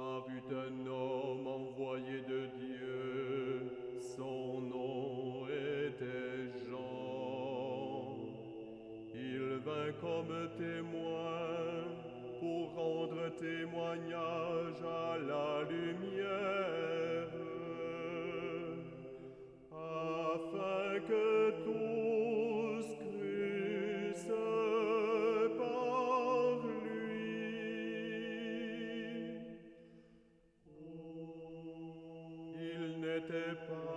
parut un homme envoyé de Dieu, son nom était Jean. Il vint comme témoin pour rendre témoignage à la lumière, afin que tous crussent par lui. Il n'était pas